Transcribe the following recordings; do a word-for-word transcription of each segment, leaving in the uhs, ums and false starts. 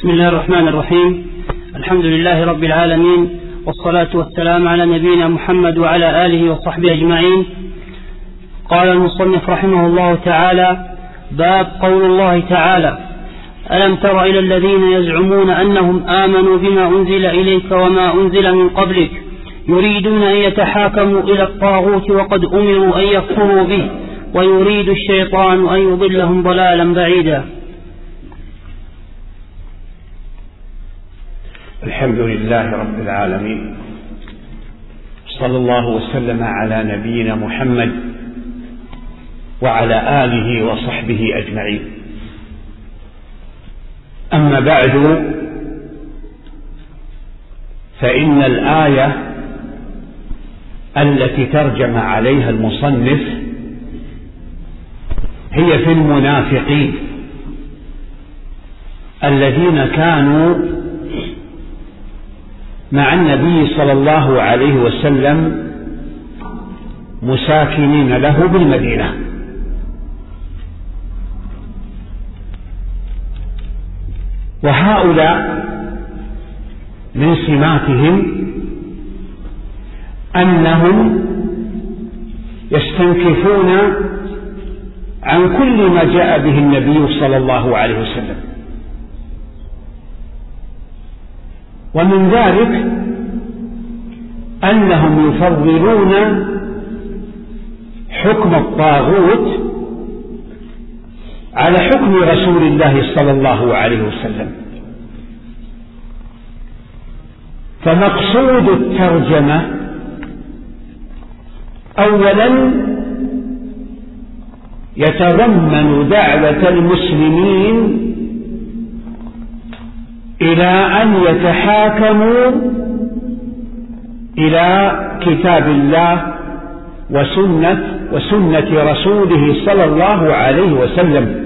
بسم الله الرحمن الرحيم. الحمد لله رب العالمين، والصلاة والسلام على نبينا محمد وعلى آله وصحبه أجمعين. قال المصنف رحمه الله تعالى: باب قول الله تعالى: ألم تر إلى الذين يزعمون أنهم آمنوا بما أنزل إليك وما أنزل من قبلك يريدون أن يتحاكموا إلى الطاغوت وقد أمروا أن يكفروا به ويريد الشيطان أن يضلهم ضلالا بعيدا. الحمد لله رب العالمين، صلى الله وسلم على نبينا محمد وعلى آله وصحبه أجمعين. أما بعد، فإن الآية التي ترجم عليها المصنف هي في المنافقين الذين كانوا مع النبي صلى الله عليه وسلم مساكنين له بالمدينة، وهؤلاء من سماتهم أنهم يستنكفون عن كل ما جاء به النبي صلى الله عليه وسلم، ومن ذلك أنهم يفضلون حكم الطاغوت على حكم رسول الله صلى الله عليه وسلم. فمقصود الترجمة أولا يتضمن دعوة المسلمين إلى أن يتحاكموا إلى كتاب الله وسنة وسنة رسوله صلى الله عليه وسلم،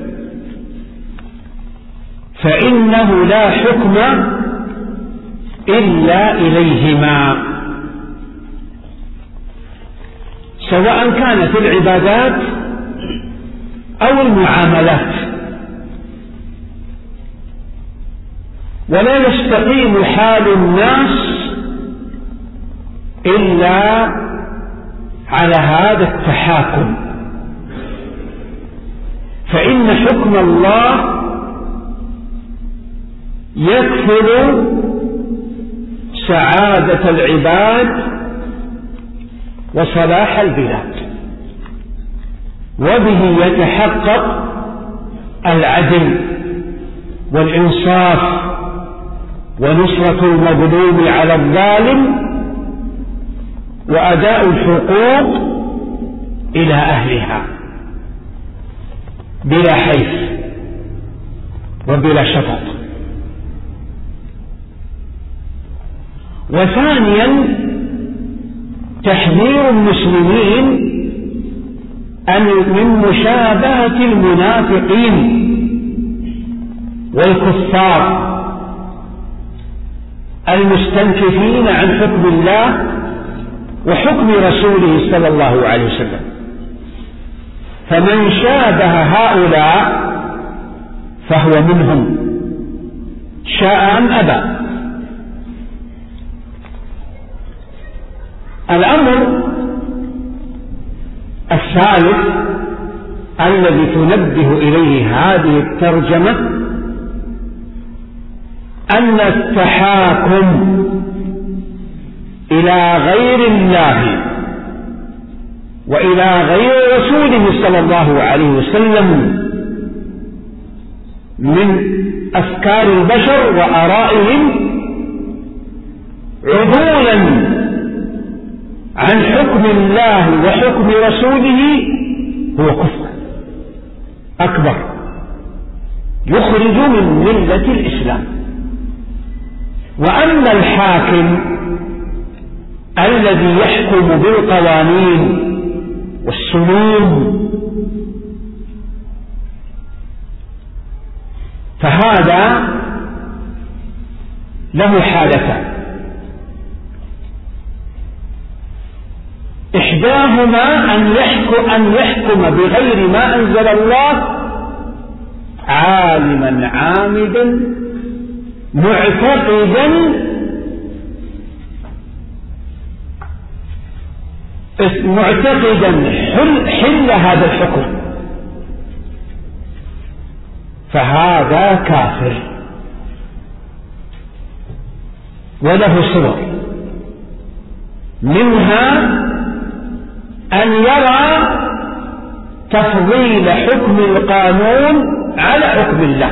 فإنه لا حكم إلا إليهما، سواء كان في العبادات أو المعاملات. ولا يستقيم حال الناس إلا على هذا التحاكم، فإن حكم الله يكفل سعادة العباد وصلاح البلاد، وبه يتحقق العدل والإنصاف ونصرة المظلوم على الظالم وأداء الحقوق إلى أهلها بلا حيف وبلا شطط. وثانيا تحذير المسلمين أن من مشابهة المنافقين والكفار المستنكفين عن حكم الله وحكم رسوله صلى الله عليه وسلم. فمن شابه هؤلاء فهو منهم شاء أم أبى. الأمر الثالث الذي تنبه إليه هذه الترجمة أن التحاكم إلى غير الله وإلى غير رسوله صلى الله عليه وسلم من أفكار البشر وآرائهم عدولا عن حكم الله وحكم رسوله هو كفر أكبر يخرج من ملة الإسلام. وأما الحاكم الذي يحكم بالقوانين والسنون فهذا له حالتان: إحداهما أن يحكم, أن يحكم بغير ما أنزل الله عالما عامدا معتقدا معتقدا حل, حل هذا الحكم، فهذا كافر وله صور، منها أن يرى تفضيل حكم القانون على حكم الله،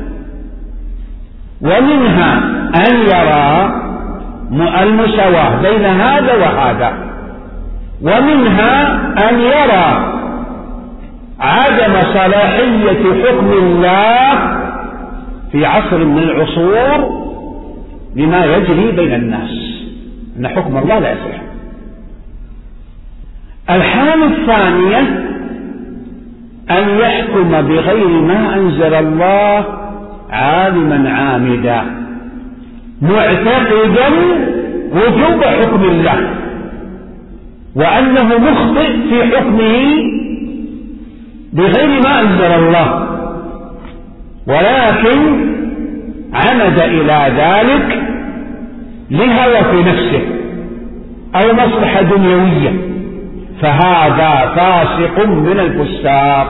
ومنها أن يرى المساواة بين هذا وهذا، ومنها أن يرى عدم صلاحية حكم الله في عصر من العصور لما يجري بين الناس، أن حكم الله لا يصح. الحالة الثانية أن يحكم بغير ما أنزل الله عالما عامدا معتقدا وجوب حكم الله وأنه مخطئ في حكمه بغير ما أنزل الله، ولكن عمد إلى ذلك لهوى في نفسه أو مصلحة دنيوية، فهذا فاسق من الفساق،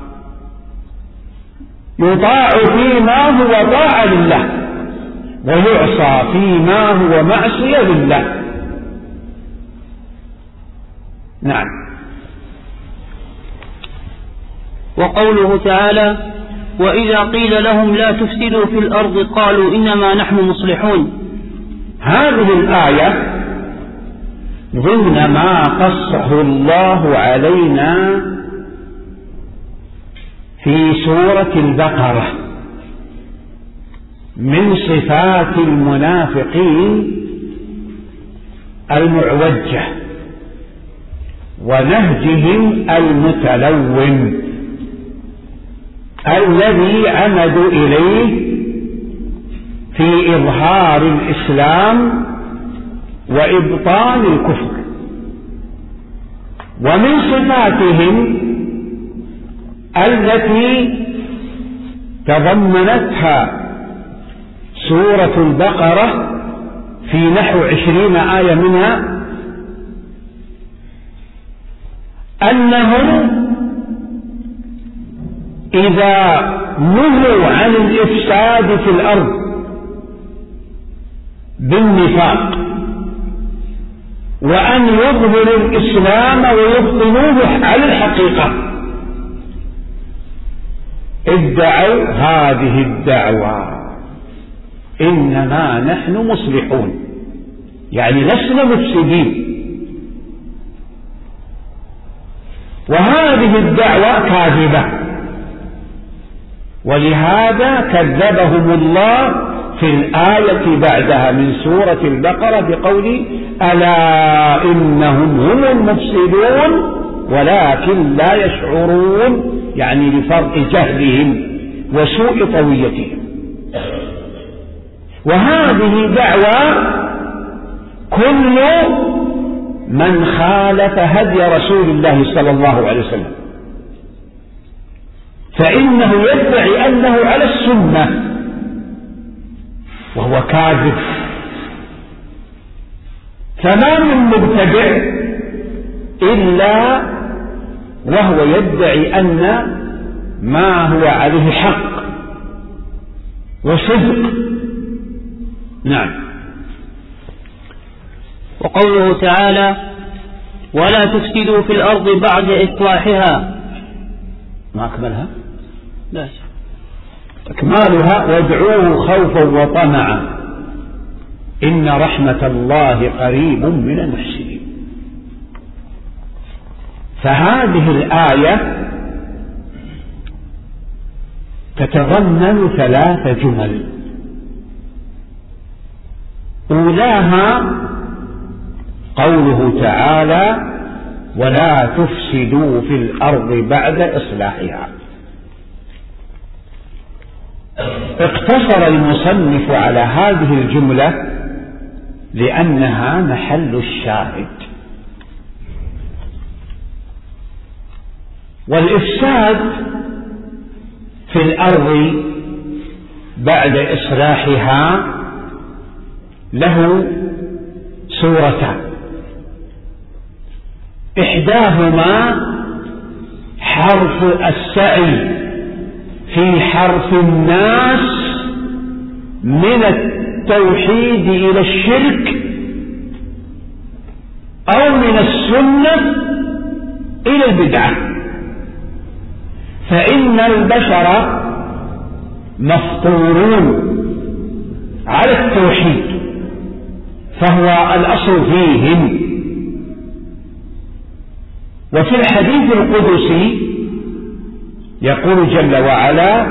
يطاع فيما هو طاعة لله ويعصى فيما هو معصية لله. نعم. وقوله تعالى: وإذا قيل لهم لا تفسدوا في الأرض قالوا إنما نحن مصلحون. هذه الآية ضمن ما قصه الله علينا في سورة البقرة من صفات المنافقين المعوجة ونهجهم المتلون الذي عمدوا إليه في إظهار الإسلام وإبطال الكفر. ومن صفاتهم التي تضمنتها سورة البقرة في نحو عشرين آية منها أنهم إذا نهوا عن الإفساد في الأرض بالنفاق وأن يظهروا الإسلام ويبطنوه على الحقيقة ادعوا هذه الدعوة: إنما نحن مصلحون، يعني لسنا مفسدين. وهذه الدعوة كاذبة، ولهذا كذبهم الله في الآية بعدها من سورة البقرة بقول: ألا إنهم هم المفسدون ولكن لا يشعرون، يعني لفرق جهلهم وسوء طويتهم. وهذه دعوة كل من خالف هدي رسول الله صلى الله عليه وسلم، فإنه يدعي أنه على السنة وهو كاذب. فما من مبتدع إلا وهو يدعي أن ما هو عليه حق وصدق. نعم. وقوله تعالى: ولا تفسدوا في الأرض بعد إصلاحها. ما أكملها؟ لا. أكمالها: وادعوه خوفا وطمعا إن رحمة الله قريب من المحسنين. فهذه الآية تتضمن ثلاث جمل: أولاها قوله تعالى: ولا تفسدوا في الأرض بعد إصلاحها. اقتصر المصنف على هذه الجملة لأنها محل الشاهد. والإفساد في الأرض بعد إصلاحها له صورتان: إحداهما حرف السعي في حرف الناس من التوحيد إلى الشرك، أو من السنة إلى البدعة. فإن البشر مفطورون على التوحيد، فهو الأصل فيهم. وفي الحديث القدسي يقول جل وعلا: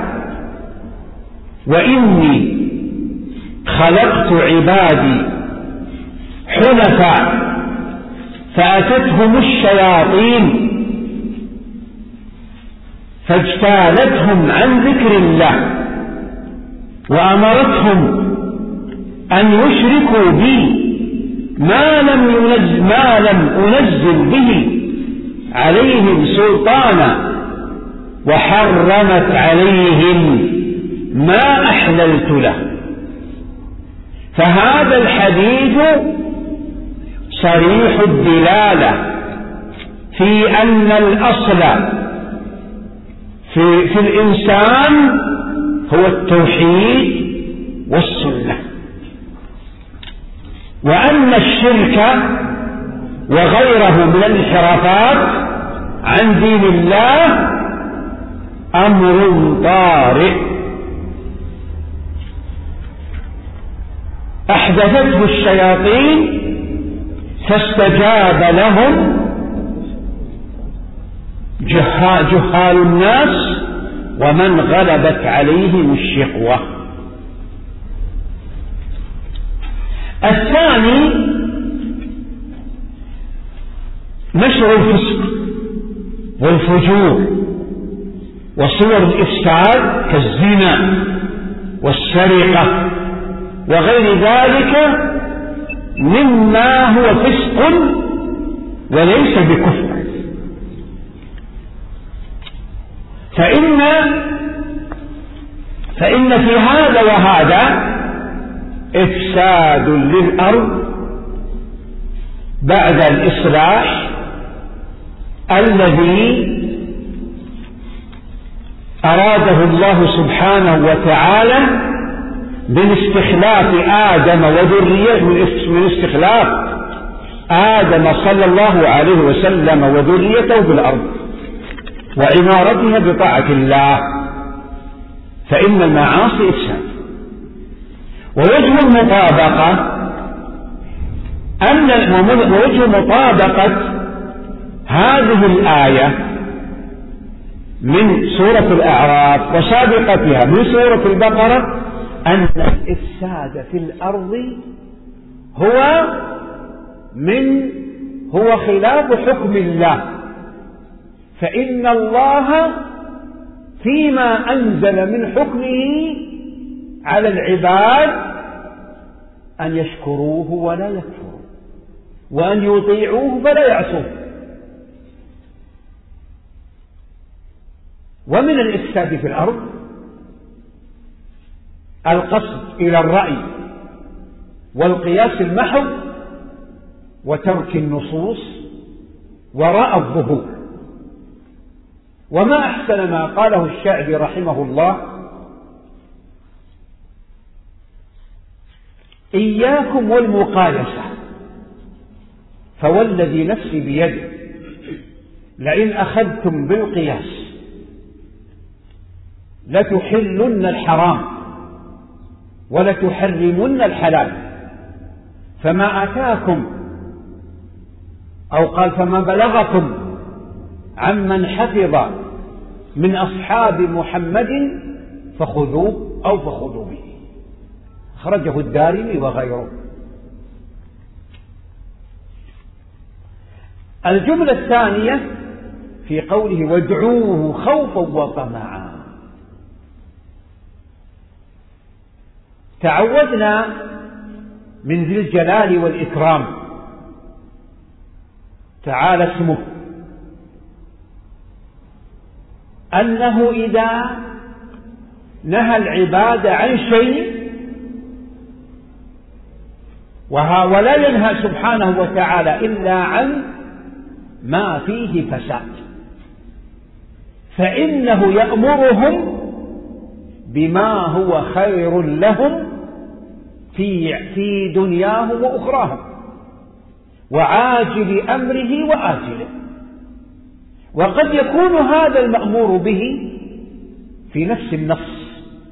وإني خلقت عبادي حنفاء فأتتهم الشياطين فاجتالتهم عن ذكر الله وأمرتهم أن يشركوا بي ما لم ينزل, ما لم أنزل به عليهم سلطانا، وحرمت عليهم ما أحللت له. فهذا الحديث صريح الدلالة في أن الأصل في, في الإنسان هو التوحيد والسنة، وأن الشرك وغيره من الانحرافات عن دين الله أمر طارئ أحدثته الشياطين فاستجاب لهم جهال الناس ومن غلبت عليهم الشقوة. الثاني نشر الفسق والفجور وصور الإفساد كالزنا والسرقة وغير ذلك مما هو فسق وليس بكفر. فإن فإن في هذا وهذا إفساد للأرض بعد الإصلاح الذي أراده الله سبحانه وتعالى من استخلاف آدم وذريته، من استخلاف آدم صلى الله عليه وسلم وذريته بالأرض وعمارتها بطاعة الله. فإن المعاصي إفساد. ووجه المطابقة أن ووجه مطابقة هذه الآية من سورة الأعراف وسابقتها من سورة البقرة أن الإفساد في الأرض هو من هو خلاف حكم الله. فإن الله فيما أنزل من حكمه على العباد أن يشكروه ولا يكفروا، وأن يطيعوه فلا يعصوه. ومن الإفساد في الأرض القصد إلى الرأي والقياس المحض وترك النصوص وراء الظهور. وما أحسن ما قاله الشاعبي رحمه الله: إياكم والمقايسة فوالذي نفسي بيده لئن أخذتم بالقياس لتحلن الحرام ولتحرمن الحلال، فما أتاكم أو قال فما بلغكم عمن حفظ من أصحاب محمد فخذوه أو فخذوا به. خرجه الدارمي وغيره. الجملة الثانية في قوله وادعوه خوفا وطمعا. تعودنا من ذي الجلال والإكرام تعالى اسمه أنه إذا نهى العباد عن شيء ولا ينهى سبحانه وتعالى إلا عن ما فيه فساد، فإنه يأمرهم بما هو خير لهم في في دنياهم وأخراهم، وعاجل أمره وآجله. وقد يكون هذا المأمور به في نفس النص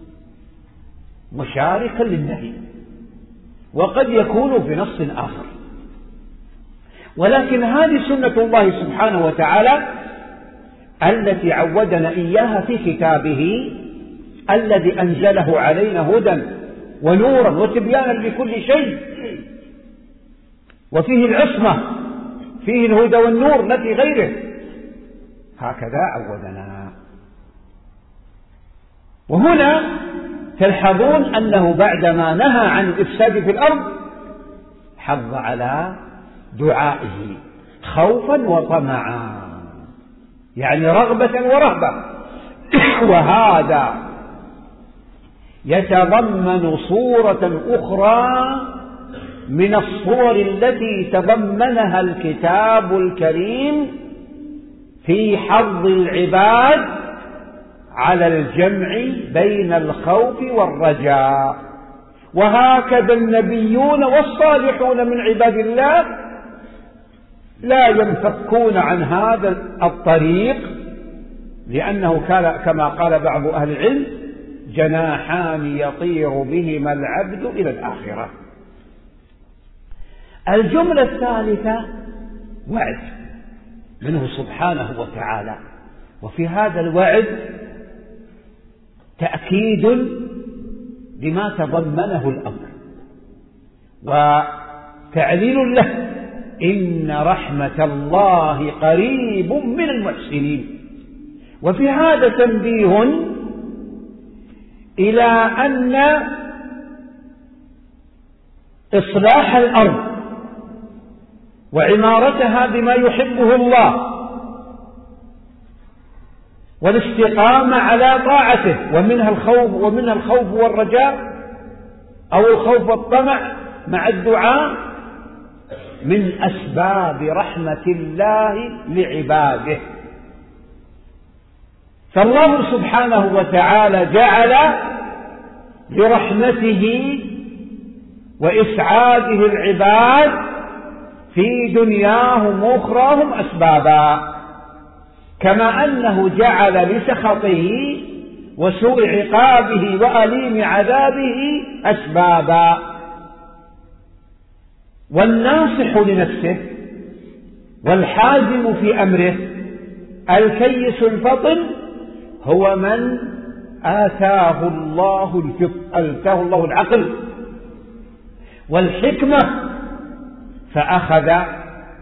مشاركا للنهي، وقد يكون في نص آخر، ولكن هذه سنة الله سبحانه وتعالى التي عودنا إياها في كتابه الذي أنزله علينا هدى ونورا وتبيانا لكل شيء، وفيه العصمة، فيه الهدى والنور لا في غيره. هكذا عودنا. وهنا تلحظون أنه بعدما نهى عن الإفساد في الأرض حض على دعائه خوفا وطمعا، يعني رغبة ورهبة. وهذا يتضمن صورة أخرى من الصور التي تضمنها الكتاب الكريم في حض العباد على الجمع بين الخوف والرجاء. وهكذا النبيون والصالحون من عباد الله لا ينفكون عن هذا الطريق، لأنه كما قال بعض أهل العلم: جناحان يطير بهما العبد إلى الآخرة. الجملة الثالثة وعد منه سبحانه وتعالى، وفي هذا الوعد تأكيد لما تضمنه الأمر وتعليل له: إن رحمة الله قريب من المحسنين. وفي هذا تنبيه إلى أن إصلاح الأرض وعمارتها بما يحبه الله والاستقامة على طاعته، ومنها الخوف ومنها الخوف والرجاء أو الخوف والطمع مع الدعاء، من أسباب رحمة الله لعباده. فالله سبحانه وتعالى جعل لرحمته وإسعاده العباد في دنياهم وأخراهم أسبابا، كما أنه جعل لسخطه وسوء عقابه وأليم عذابه أسبابا. والناصح لنفسه والحازم في أمره الكيس الفطن هو من آتاه الله الفطن، آتاه الله العقل والحكمة، فأخذ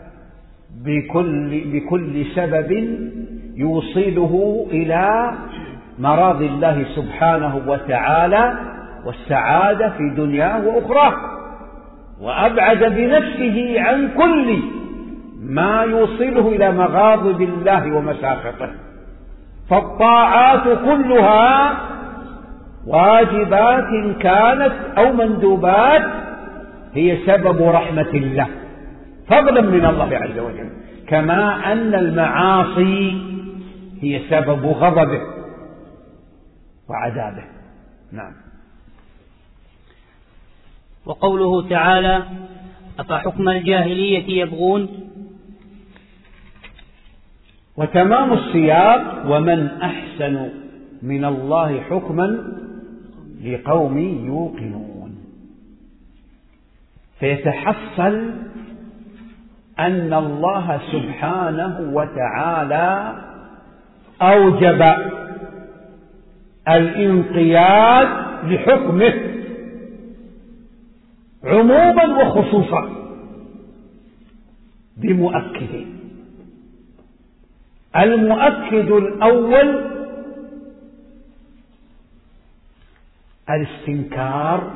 بكل, بكل سبب يوصله إلى مراضي الله سبحانه وتعالى والسعادة في دنياه وأخراه، وأبعد بنفسه عن كل ما يوصله إلى مغاضب الله ومساخطه. فالطاعات كلها واجبات كانت أو مندوبات هي سبب رحمة الله فضلا من الله عز وجل، كما أن المعاصي هي سبب غضبه وعذابه. نعم. وقوله تعالى: أفحكم الجاهلية يبغون. وتمام السياق: ومن أحسن من الله حكما لقوم يوقنون. فيتحصل أن الله سبحانه وتعالى أوجب الانقياد لحكمه عموما وخصوصا بمؤكدين. المؤكد الأول الاستنكار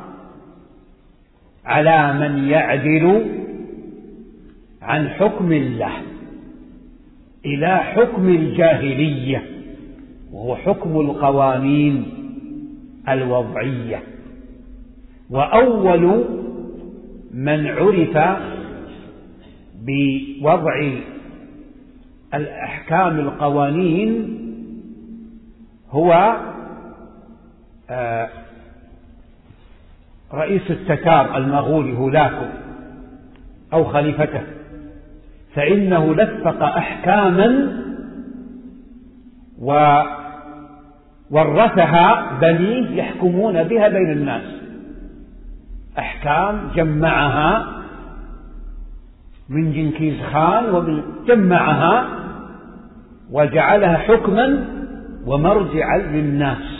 على من يعدل عن حكم الله إلى حكم الجاهلية، وهو حكم القوانين الوضعية. وأول من عرف بوضع الأحكام القوانين هو رئيس التتار المغولي هولاكو أو خليفته، فإنه لفق أحكاما وورثها بنيه يحكمون بها بين الناس، أحكام جمعها من جنكيز خان وجمعها وجعلها حكما ومرجعا للناس.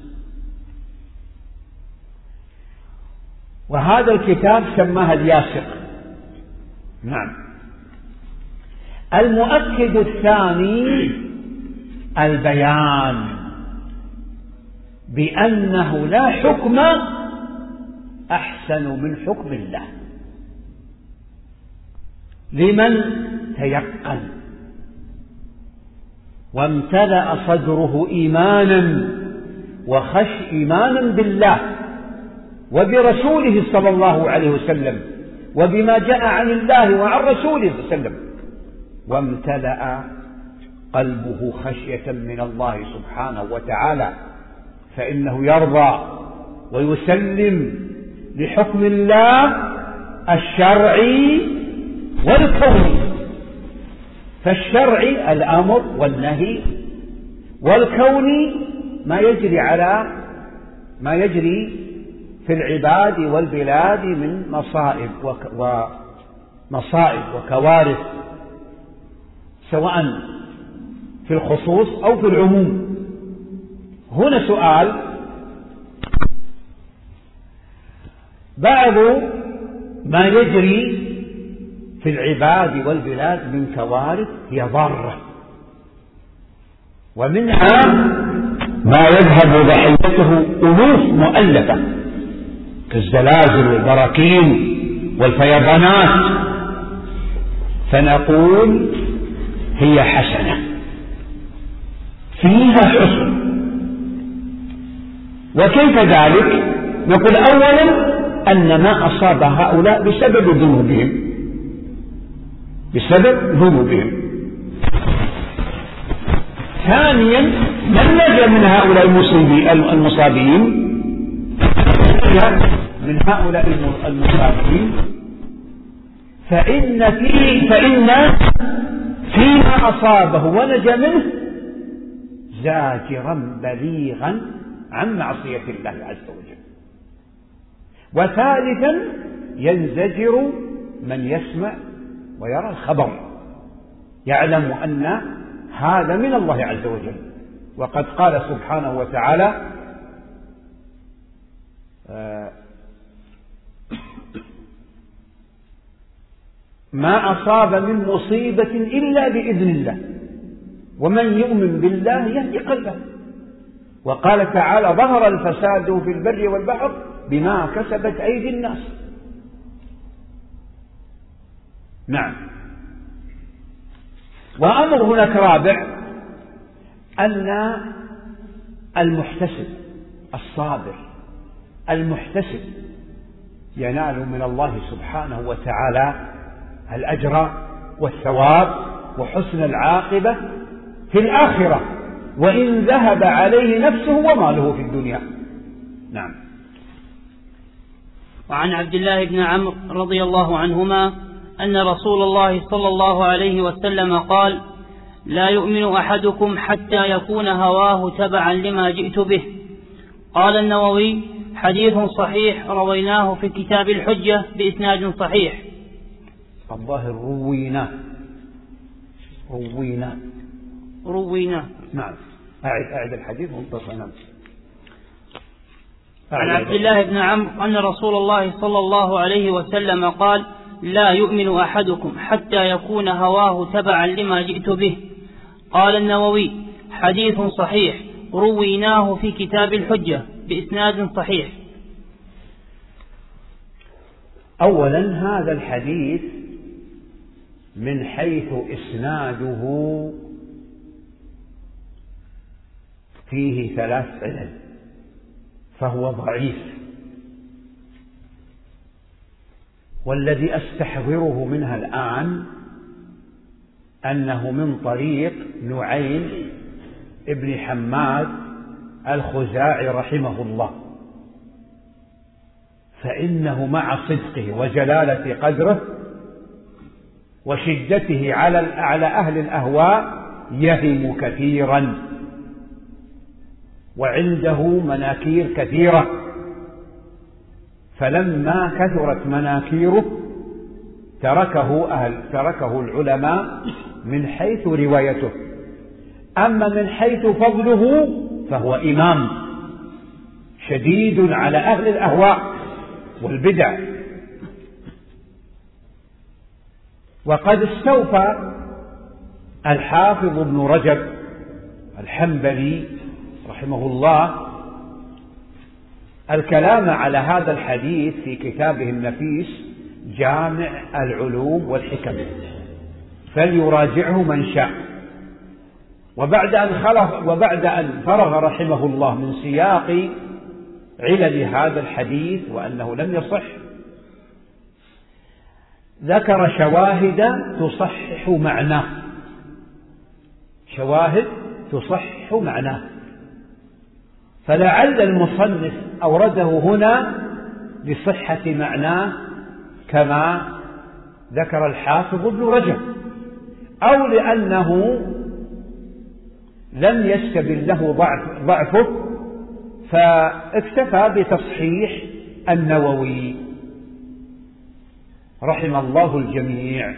وهذا الكتاب سماها الياسق. نعم. المؤكد الثاني البيان بأنه لا حكم أحسن من حكم الله لمن تيقن وامتلأ صدره إيمانا وخش إيمانا بالله وبرسوله صلى الله عليه وسلم وبما جاء عن الله وعن رسوله صلى الله عليه وسلم، وامتلأ قلبه خشية من الله سبحانه وتعالى، فإنه يرضى ويسلم لحكم الله الشرعي والكوني. فالشرعي الأمر والنهي، والكوني ما يجري على ما يجري في العباد والبلاد من مصائب ومصائب وكوارث، سواء في الخصوص أو في العموم. هنا سؤال: بعض ما يجري في العباد والبلاد من كوارث هي ضارة، ومنها ما يذهب ضحيته ألوف مؤلفة كالزلازل والبراكين والفيضانات، فنقول هي حسنة فيها حسن. وكيف ذلك؟ نقول أولا أن ما أصاب هؤلاء بسبب ذنوبهم بسبب ذنوبهم. ثانيا من نجا من هؤلاء المصابين من هؤلاء المصابين فإن فيه فإن فيما أصابه ونجا منه زاجرا بليغا عن معصية الله عز وجل. وثالثا ينزجر من يسمع ويرى الخبر، يعلم أن هذا من الله عز وجل. وقد قال سبحانه وتعالى: ما أصاب من مصيبة إلا بإذن الله ومن يؤمن بالله يهدي قلبه. وقال تعالى: ظهر الفساد في البر والبحر بما كسبت أيدي الناس. نعم. وأمر هناك رابع، أن المحتسب الصابر المحتسب ينال من الله سبحانه وتعالى الأجر والثواب وحسن العاقبة في الآخرة، وإن ذهب عليه نفسه وماله في الدنيا. نعم. وعن عبد الله بن عمرو رضي الله عنهما أن رسول الله صلى الله عليه وسلم قال: لا يؤمن أحدكم حتى يكون هواه تبعا لما جئت به. قال النووي: حديث صحيح رويناه في كتاب الحجة بإسناد صحيح. الظاهر روينا روينا روينا نعم. أعد أعد الحديث منتصنا. عن عبد الله بن عمرو أن رسول الله صلى الله عليه وسلم قال: لا يؤمن أحدكم حتى يكون هواه تبعا لما جئت به. قال النووي: حديث صحيح رويناه في كتاب الحجة بإسناد صحيح. أولا هذا الحديث من حيث إسناده فيه ثلاث علل، فهو ضعيف. والذي أستحضره منها الآن أنه من طريق نعيم ابن حماد الخزاعي رحمه الله، فإنه مع صدقه وجلالة قدره وشدته على على أهل الأهواء يهم كثيرا، وعنده مناكير كثيرة، فلما كثرت مناكيره تركه أهل تركه العلماء من حيث روايته. أما من حيث فضله فهو إمام شديد على أهل الأهواء والبدع. وقد استوفى الحافظ ابن رجب الحنبلي رحمه الله الكلام على هذا الحديث في كتابه النفيس جامع العلوم والحكم، فليراجعه من شاء. وبعد أن خلق وبعد أن فرغ رحمه الله من سياق علل هذا الحديث وأنه لم يصح، ذكر شواهد تصحح معناه، شواهد تصحح معناه. فلعل المصنف أورده هنا لصحة معناه كما ذكر الحافظ ابن رجب، أو لأنه لم يستبن له ضعف ضعفه فاكتفى بتصحيح النووي رحم الله الجميع.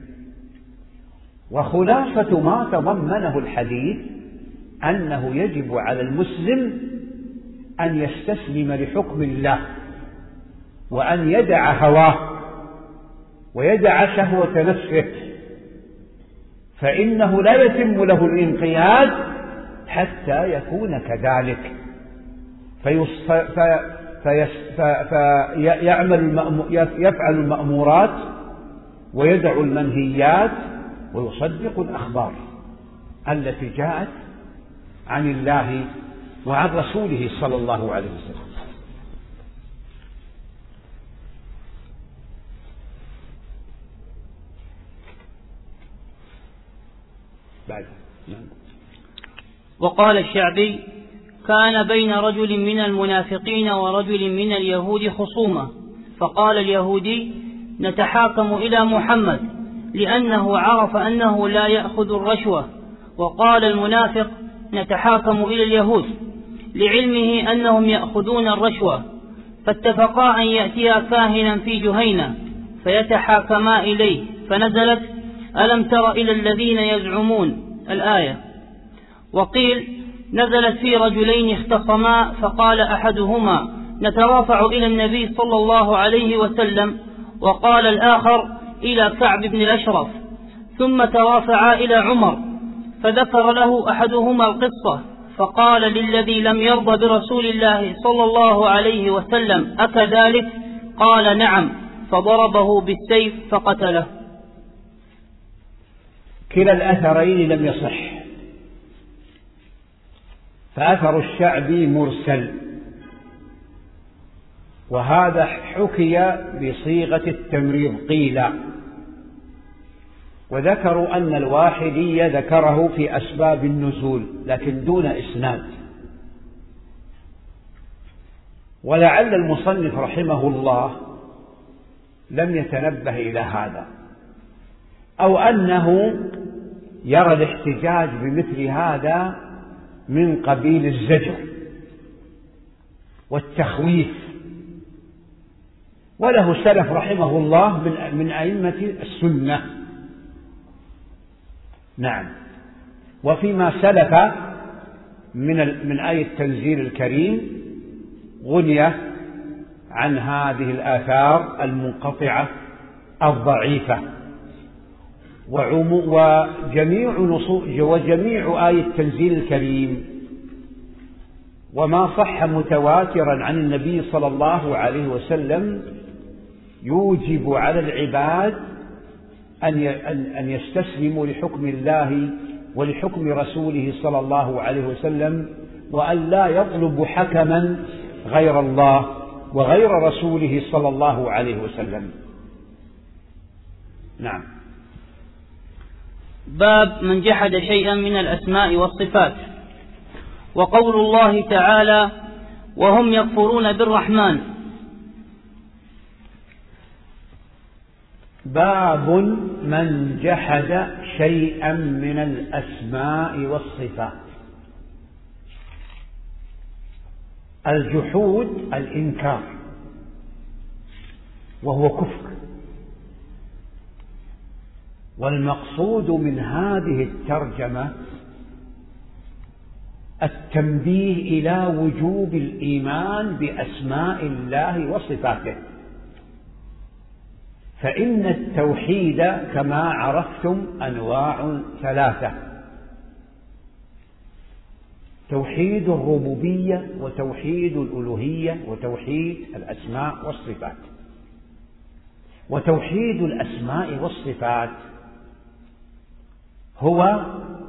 وخلاصة ما تضمنه الحديث أنه يجب على المسلم أن يستسلم لحكم الله، وأن يدع هواه ويدع شهوة نفسه، فإنه لا يتم له الانقياد حتى يكون كذلك، فيفعل المأمورات ويدع المنهيات ويصدق الأخبار التي جاءت عن الله وعن رسوله صلى الله عليه وسلم. بعد. وقال الشعبي: كان بين رجل من المنافقين ورجل من اليهود خصومة، فقال اليهودي: نتحاكم إلى محمد لأنه عرف أنه لا يأخذ الرشوة. وقال المنافق: نتحاكم إلى اليهود لعلمه أنهم يأخذون الرشوة. فاتفقا أن يأتيا كاهنا في جهينة فيتحاكما إليه، فنزلت: ألم تر إلى الذين يزعمون الآية. وقيل: نزلت في رجلين اختصما، فقال أحدهما: نترافع إلى النبي صلى الله عليه وسلم، وقال الآخر: إلى كعب بن الأشرف. ثم ترافعا إلى عمر، فذكر له أحدهما القصة، فقال للذي لم يرضى برسول الله صلى الله عليه وسلم: أكذلك؟ قال: نعم. فضربه بالسيف فقتله. كلا الأثرين لم يصح، فأثر الشعبي مرسل، وهذا حكي بصيغة التمريض قيل، وذكروا أن الواحدي ذكره في أسباب النزول لكن دون إسناد. ولعل المصنف رحمه الله لم يتنبه إلى هذا، أو أنه يرى الاحتجاج بمثل هذا من قبيل الزجر والتخويف. وله سلف رحمه الله من أئمة السنة. نعم. وفيما سلف من من آية التنزيل الكريم غني عن هذه الآثار المنقطعة الضعيفة، وجميع نصوص وجميع آية التنزيل الكريم وما صح متواترا عن النبي صلى الله عليه وسلم يوجب على العباد أن يستسلموا لحكم الله ولحكم رسوله صلى الله عليه وسلم، وأن لا يطلبوا حكما غير الله وغير رسوله صلى الله عليه وسلم. نعم. باب من جحد شيئا من الأسماء والصفات. وقول الله تعالى: وهم يكفرون بالرحمن. باب من جحد شيئا من الأسماء والصفات. الجحود الإنكار، وهو كفر، والمقصود من هذه الترجمة التنبيه إلى وجوب الإيمان بأسماء الله وصفاته. فإن التوحيد كما عرفتم أنواع ثلاثة: توحيد الربوبية، وتوحيد الألوهية، وتوحيد الأسماء والصفات. وتوحيد الأسماء والصفات هو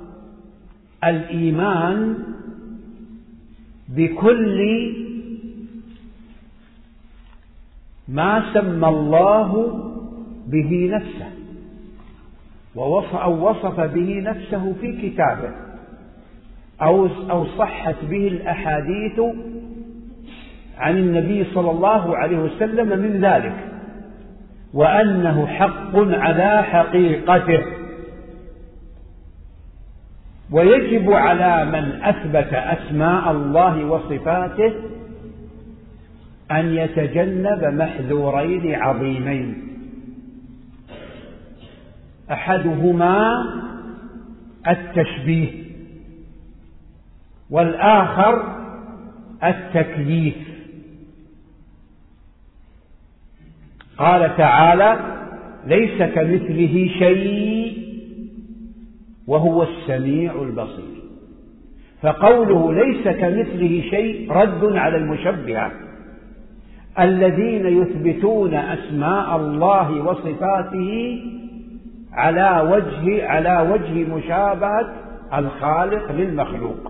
الإيمان بكل ما سمى الله به نفسه أو وصف به نفسه في كتابه، أو أو صحت به الأحاديث عن النبي صلى الله عليه وسلم من ذلك، وأنه حق على حقيقته. ويجب على من أثبت أسماء الله وصفاته أن يتجنب محذورين عظيمين: أحدهما التشبيه، والآخر التكييف. قال تعالى: ليس كمثله شيء وهو السميع البصير. فقوله ليس كمثله شيء رد على المشبهة الذين يثبتون أسماء الله وصفاته على وجه على وجه مشابهة الخالق للمخلوق،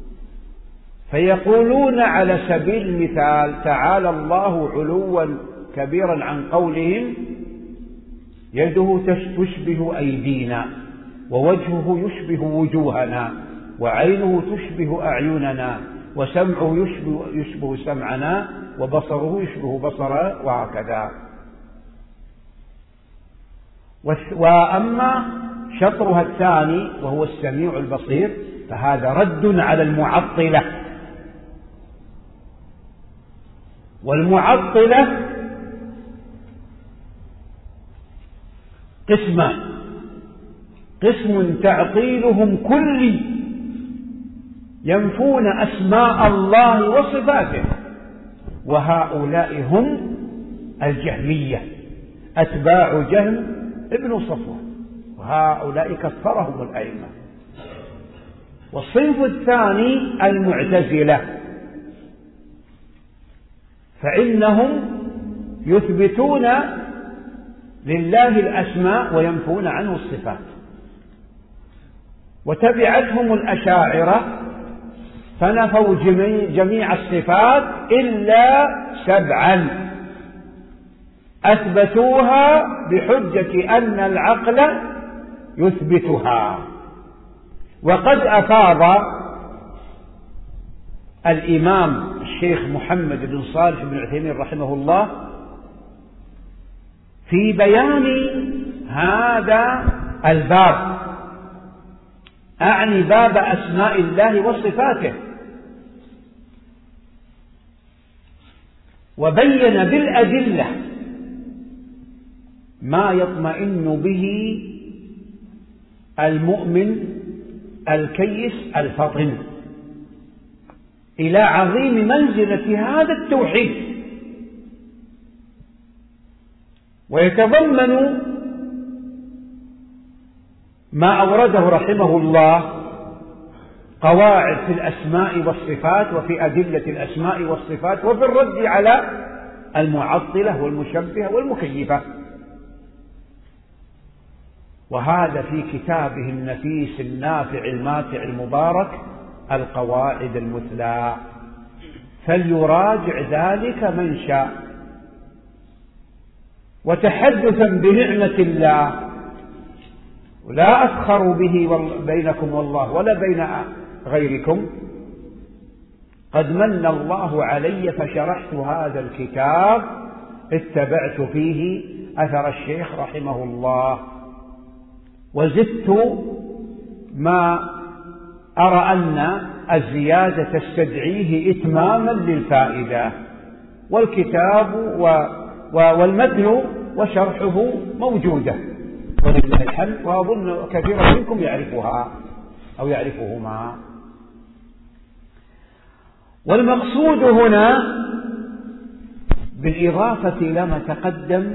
فيقولون على سبيل المثال: تعالى الله علوا كبيرا عن قولهم يده تشبه أيدينا، ووجهه يشبه وجوهنا، وعينه تشبه أعيننا، وسمعه يشبه, يشبه سمعنا، وبصره يشبه بصرنا، وهكذا. وأما شطرها الثاني وهو السميع البصير فهذا رد على المعطلة. والمعطلة قسمان: قسم تعطيلهم كلي ينفون أسماء الله وصفاته، وهؤلاء هم الجهمية أتباع جهم ابن صفوان، وهؤلاء كفرهم الأئمة. والصنف الثاني المعتزلة، فإنهم يثبتون لله الأسماء وينفون عنه الصفات. وتبعتهم الأشاعرة فنفوا جميع الصفات إلا سبعا أثبتوها بحجة أن العقل يثبتها. وقد أفاض الإمام الشيخ محمد بن صالح بن عثيمين رحمه الله في بيان هذا الباب، أعني باب أسماء الله وصفاته، وبين بالأدلة ما يطمئن به المؤمن الكيس الفطن إلى عظيم منزلة هذا التوحيد. ويتضمن ما أورده رحمه الله قواعد في الأسماء والصفات، وفي أدلة الأسماء والصفات، وفي الرد على المعطلة والمشبهة والمكيفة. وهذا في كتابه النفيس النافع الماتع المبارك القواعد المثلى. فليراجع ذلك من شاء. وتحدثا بنعمة الله، لا أفخر به بينكم والله ولا بين غيركم، قد من الله علي فشرحت هذا الكتاب اتبعت فيه أثر الشيخ رحمه الله، وزدت ما أرى أن الزيادة تستدعيه إتماما للفائدة، والكتاب والمتن وشرحه موجودة ولله الحمد، وأظن كثيرا منكم يعرفها أو يعرفهما. والمقصود هنا بالإضافة إلى ما تقدم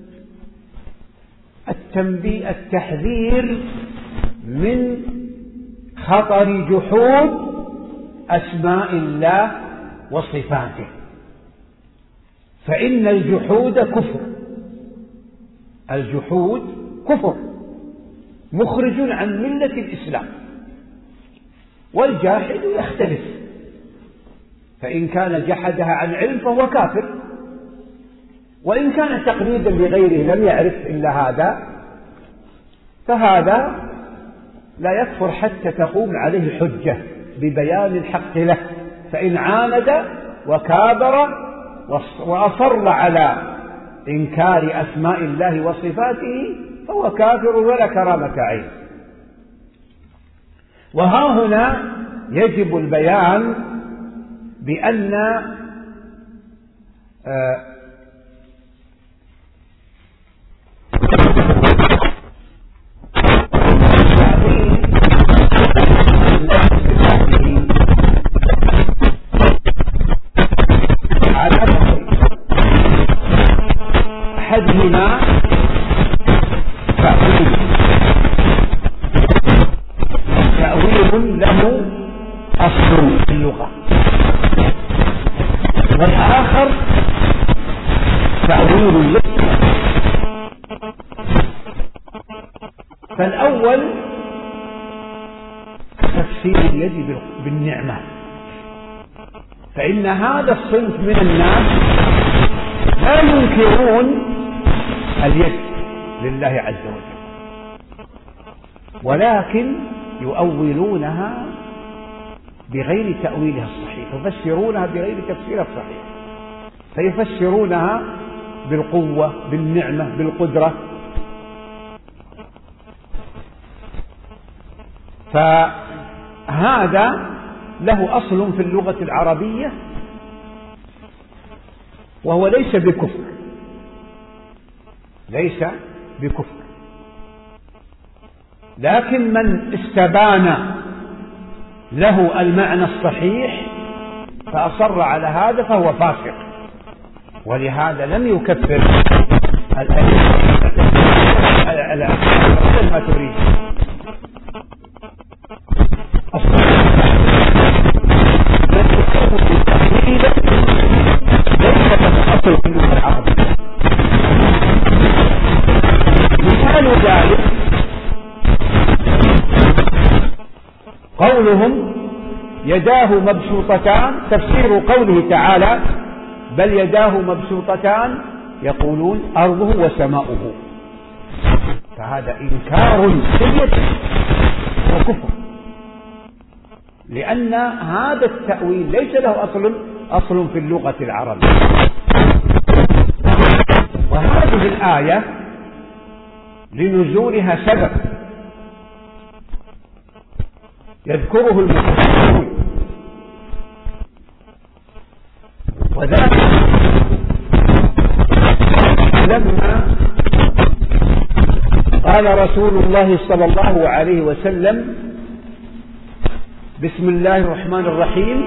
التنبيه التحذير من خطر جحود أسماء الله وصفاته، فإن الجحود كفر، الجحود كفر مخرج عن ملة الإسلام، والجاحد يختلف، فإن كان جحدها عن علم فهو كافر، وإن كان تقليدا لغيره لم يعرف إلا هذا فهذا لا يكفر حتى تقوم عليه الحجة ببيان الحق له، فإن عاند وكابر وأصر على إنكار أسماء الله وصفاته فهو كافر ولا كرامة عين. وها هنا يجب البيان بأن آه أحدهما تأويل تأويل له أصل في اللغة، والآخر تأويل له. فالأول تفسير اليد بالنعمة، فإن هذا الصنف من الناس لا ينكرون اليد لله عز وجل، ولكن يؤولونها بغير تأويلها الصحيح، يفسرونها بغير تفسيرها الصحيح، فيفسرونها بالقوة بالنعمة بالقدرة. فهذا له أصل في اللغة العربية وهو ليس بكفر، ليس بكفر، لكن من استبان له المعنى الصحيح فأصر على هذا فهو فاسق، ولهذا لم يكفر ما تريد. مثال ذلك قولهم يداه مبسوطتان، تفسير قوله تعالى بل يداه مبسوطتان يقولون أرضه وسماؤه، فهذا إنكار سيد وكفر، لأن هذا التأويل ليس له أصل أصل في اللغة العربية. وهذه الآية لنزولها سبب يذكره المفسرون، وذلك لما قال رسول الله صلى الله عليه وسلم بسم الله الرحمن الرحيم،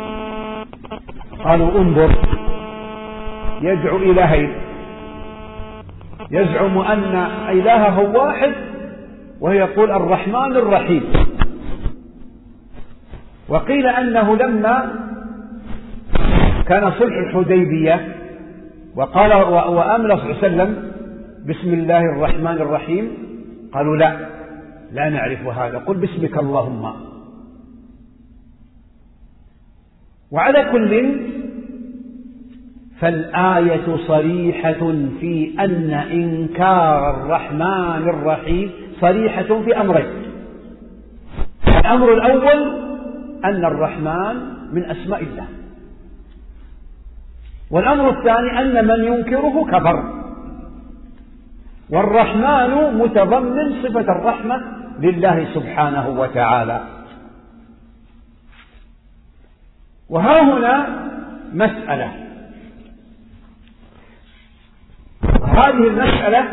قالوا انظر يدعو إلهين، يزعم أن إلهه واحد ويقول الرحمن الرحيم. وقيل أنه لما كان صلح الحديبية وقال وأمر صلى الله عليه وسلم بسم الله الرحمن الرحيم، قالوا لا لا نعرف هذا، قل باسمك اللهم. وعلى كل فالآية صريحة في أن إنكار الرحمن الرحيم صريحة في أمرين. الأمر الأول أن الرحمن من أسماء الله، والأمر الثاني أن من ينكره كفر. والرحمن متضمن صفة الرحمة لله سبحانه وتعالى. وها هنا مسألة، هذه المسألة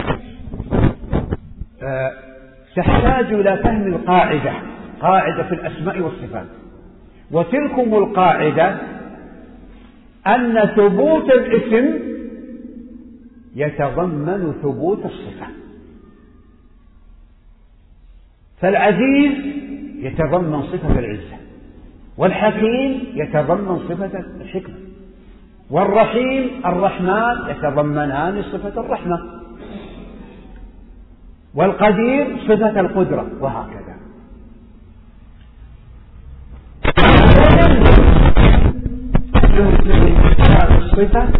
تحتاج إلى فهم القاعدة، قاعدة في الأسماء والصفات. وتلكم القاعدة أن ثبوت الاسم يتضمن ثبوت الصفة. فالعزيز يتضمن صفة العزة، والحكيم يتضمن صفة الحكمة، والرحيم الرحمن يتضمنان صفة الرحمة، والقدير صفة القدرة، وهكذا. الصفة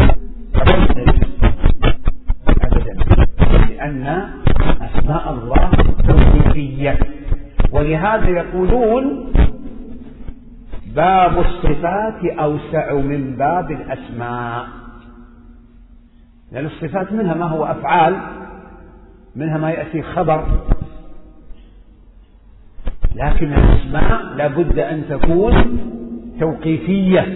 لأن أسماء الله توقيفية، ولهذا يقولون باب الصفات أوسع من باب الأسماء، لأن الصفات منها ما هو أفعال، منها ما يأتي خبر، لكن الأسماء لابد أن تكون توقيفية،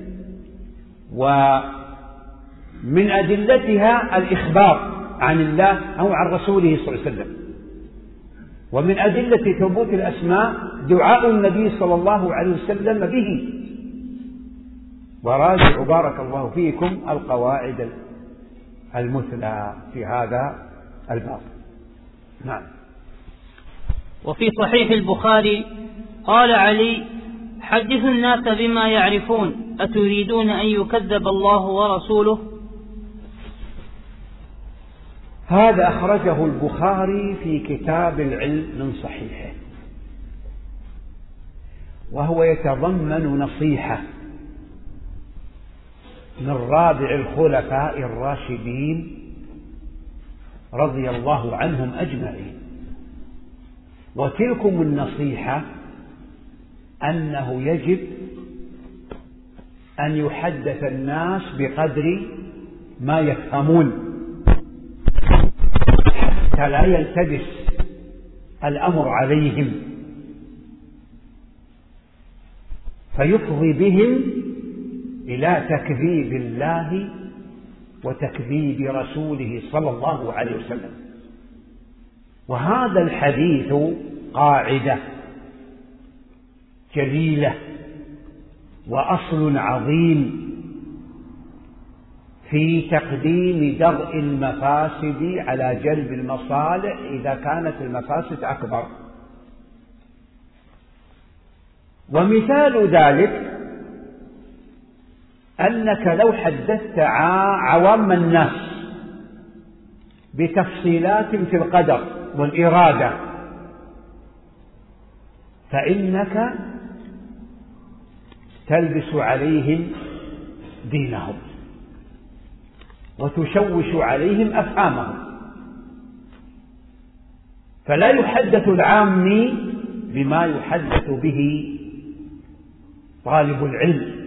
ومن أدلتها الإخبار عن الله أو عن رسوله صلى الله عليه وسلم. ومن أدلة ثبوت الأسماء دعاء النبي صلى الله عليه وسلم به. وراجعوا بارك الله فيكم القواعد المثلى في هذا الباب. نعم. وفي صحيح البخاري قال علي: حدثوا الناس بما يعرفون، أتريدون أن يكذب الله ورسوله؟ هذا أخرجه البخاري في كتاب العلم من صحيحه، وهو يتضمن نصيحة من رابع الخلفاء الراشدين رضي الله عنهم أجمعين. وتلكم النصيحة أنه يجب أن يحدث الناس بقدر ما يفهمون، حتى لا يلتبس الأمر عليهم فيفضي بهم إلى تكذيب الله وتكذيب رسوله صلى الله عليه وسلم. وهذا الحديث قاعدة جليلة وأصل عظيم في تقديم درء المفاسد على جلب المصالح إذا كانت المفاسد أكبر. ومثال ذلك أنك لو حدثت عوام الناس بتفصيلات في القدر والإرادة فإنك تلبس عليهم دينهم وتشوش عليهم أفهامهم. فلا يحدث العامي بما يحدث به طالب العلم،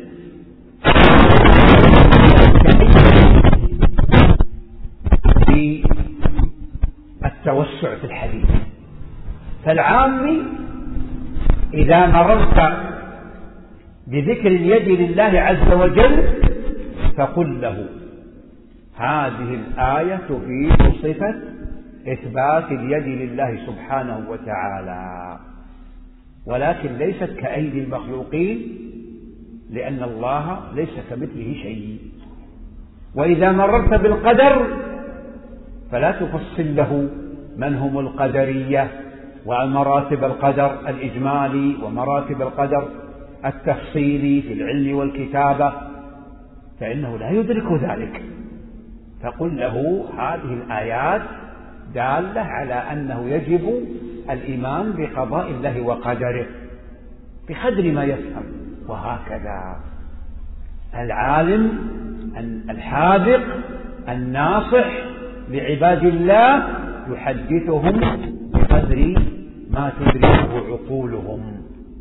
في التوسع في الحديث. فالعامي إذا مررت بذكر اليد لله عز وجل فقل له: هذه الآية تفيد صفة إثبات اليد لله سبحانه وتعالى، ولكن ليست كأيدي المخلوقين، لأن الله ليس كمثله شيء. وإذا مررت بالقدر فلا تفصل له من هم القدرية ومراتب القدر الإجمالي ومراتب القدر التفصيلي في العلم والكتابة، فإنه لا يدرك ذلك. فقل له: هذه الآيات دالة على أنه يجب الإيمان بقضاء الله وقدره بقدر ما يفهم. وهكذا العالم الحاذق الناصح لعباد الله يحدثهم بقدر ما تدركه عقولهم.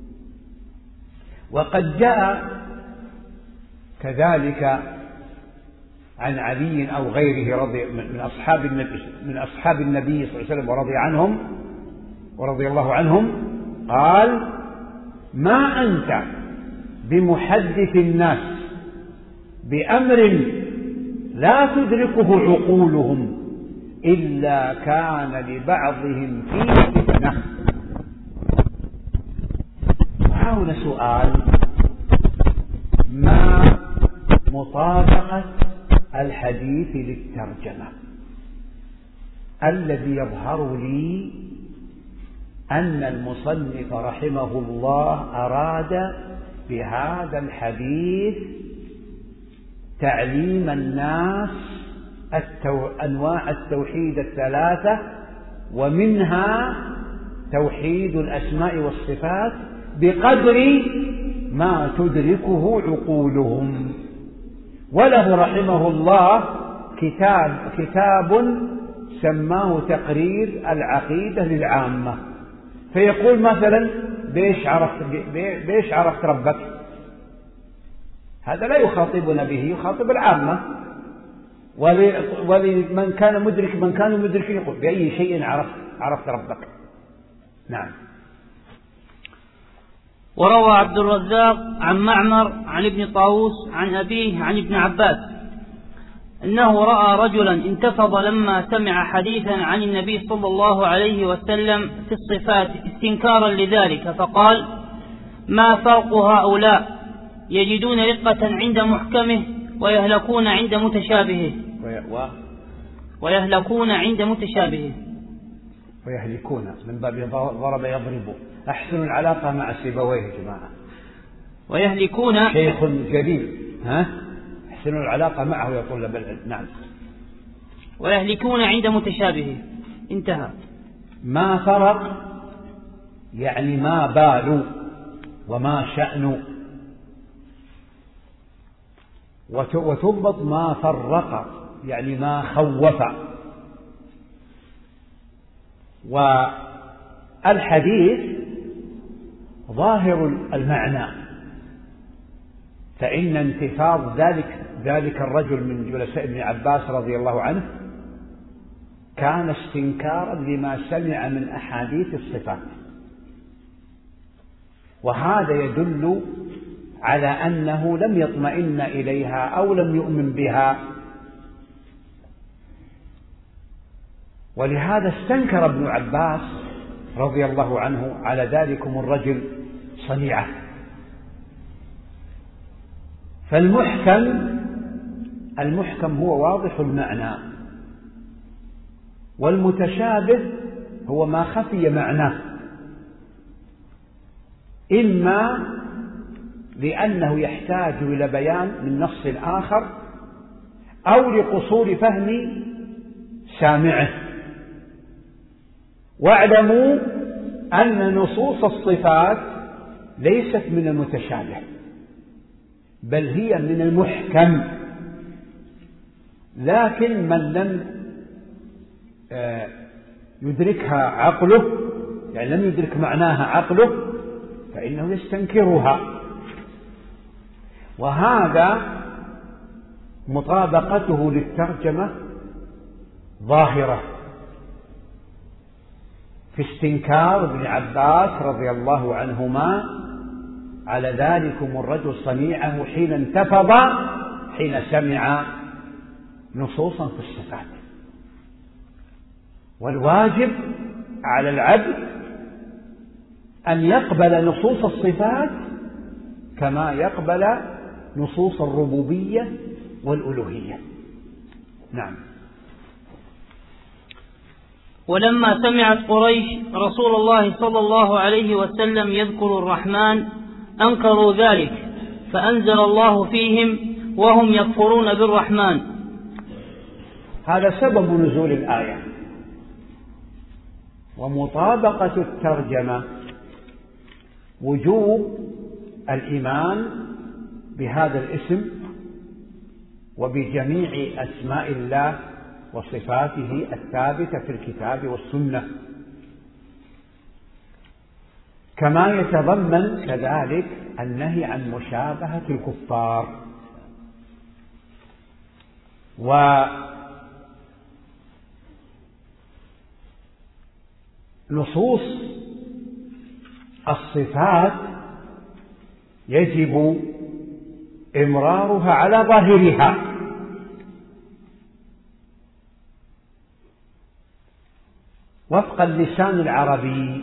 وقد جاء كذلك عن علي أو غيره رضي من أصحاب النبي من أصحاب النبي صلى الله عليه وسلم ورضي عنهم ورضي الله عنهم قال: ما أنت بمحدث الناس بأمر لا تدركه عقولهم إلا كان لبعضهم فيه فتنة. وهنا سؤال: ما مطابقة الحديث للترجمة؟ الذي يظهر لي أن المصنف رحمه الله أراد بهذا الحديث تعليم الناس التو... أنواع التوحيد الثلاثة، ومنها توحيد الأسماء والصفات بقدر ما تدركه عقولهم. وله رحمه الله كتاب كتاب سماه تقرير العقيدة للعامة، فيقول مثلا: بيش عرفت بيش عرفت ربك؟ هذا لا يخاطبنا به، يخاطب العامة. ولمن كان مدرك من كان مدرك يقول: بأي شيء عرفت عرفت ربك؟ نعم. وروى عبد الرزاق عن معمر عن ابن طاووس عن أبيه عن ابن عباس أنه رأى رجلا انتفض لما سمع حديثا عن النبي صلى الله عليه وسلم في الصفات استنكارا لذلك، فقال: ما فرق هؤلاء؟ يجدون رقة عند محكمه ويهلكون عند متشابهه ويهلكون عند متشابهه ويهلكون من باب ضرب يضرب. أحسن العلاقة مع سيبويه يا جماعة. ويهلكون شيخ جليل، ها أحسن العلاقة معه يا طلاب العلم. نعم. ويهلكون عند متشابهه. انتهى. ما فرق يعني ما بال وما شأن، وتضبط ما فرق يعني ما خوف. والحديث ظاهر المعنى، فإن انتفاض ذلك ذلك الرجل من جلساء ابن عباس رضي الله عنه كان استنكارا لما سمع من أحاديث الصفات، وهذا يدل على أنه لم يطمئن إليها أو لم يؤمن بها، ولهذا استنكر ابن عباس رضي الله عنه على ذلكم الرجل صنيعه. فالمحكم المحكم هو واضح المعنى، والمتشابه هو ما خفي معناه، إما لأنه يحتاج إلى بيان من نص آخر أو لقصور فهم سامعه. واعلموا أن نصوص الصفات ليست من المتشابه، بل هي من المحكم، لكن من لم يدركها عقله، يعني لم يدرك معناها عقله، فإنه يستنكرها. وهذا مطابقته للترجمة ظاهرة في استنكار ابن عباس رضي الله عنهما على ذلكم الرجل صنيعه حين انتفض حين سمع نصوصا في الصفات. والواجب على العبد أن يقبل نصوص الصفات كما يقبل نصوص الربوبية والألوهية. نعم. ولما سمعت قريش رسول الله صلى الله عليه وسلم يذكر الرحمن أنكروا ذلك، فأنزل الله فيهم وهم يكفرون بالرحمن. هذا سبب نزول الآية. ومطابقة الترجمة وجوب الإيمان بهذا الاسم وبجميع أسماء الله وصفاته الثابتة في الكتاب والسنة، كما يتضمن كذلك النهي عن مشابهة الكفار. ونصوص الصفات يجب إمرارها على ظاهرها، وفق اللسان العربي،